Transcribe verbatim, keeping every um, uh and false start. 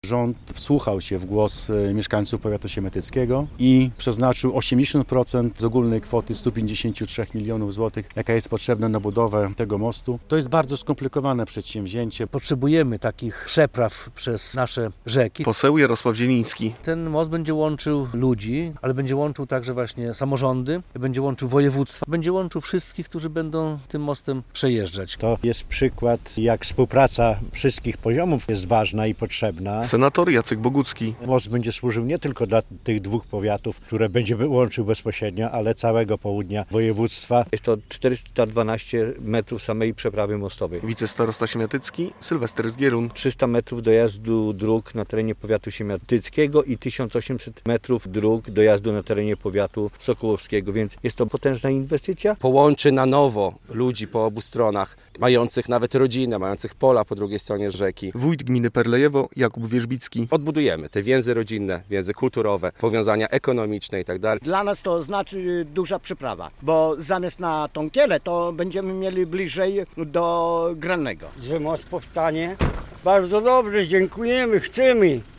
rząd wsłuchał się w głos mieszkańców powiatu siemiatyckiego i przeznaczył osiemdziesiąt procent z ogólnej kwoty stu pięćdziesięciu trzech milionów złotych, jaka jest potrzebna na budowę tego mostu. To jest bardzo skomplikowane przedsięwzięcie. Potrzebujemy takich przepraw przez nasze rzeki. Poseł Jarosław Zieliński. Ten most będzie łączył ludzi, ale będzie łączył także właśnie samorządy, będzie łączył województwa, będzie łączył wszystkich, którzy będą tym mostem przejeżdżać. To jest przykład, jak współpraca wszystkich poziomów jest ważna i potrzebna. Senator Jacek Bogucki. Most będzie służył nie tylko dla tych dwóch powiatów, które będzie łączył bezpośrednio, ale całego południa województwa. Jest to czterysta dwanaście metrów samej przeprawy mostowej. Wicestarosta siemiatycki Sylwester Zgierun. trzysta metrów dojazdu dróg na terenie powiatu siemiatyckiego i tysiąc osiemset metrów dróg dojazdu na terenie powiatu sokołowskiego, więc jest to potężna inwestycja. Połączy na nowo ludzi po obu stronach, mających nawet rodzinę, mających pola po drugiej stronie rzeki. Wójt gminy Perlejewo Jakub Wierzbicki. Odbudujemy te więzy rodzinne, więzy kulturowe, powiązania ekonomiczne i tak dalej. Dla nas to znaczy duża przyprawa, bo zamiast na Tąkiele to będziemy mieli bliżej do Grannego. Że most powstanie? Bardzo dobrze, dziękujemy, chcemy.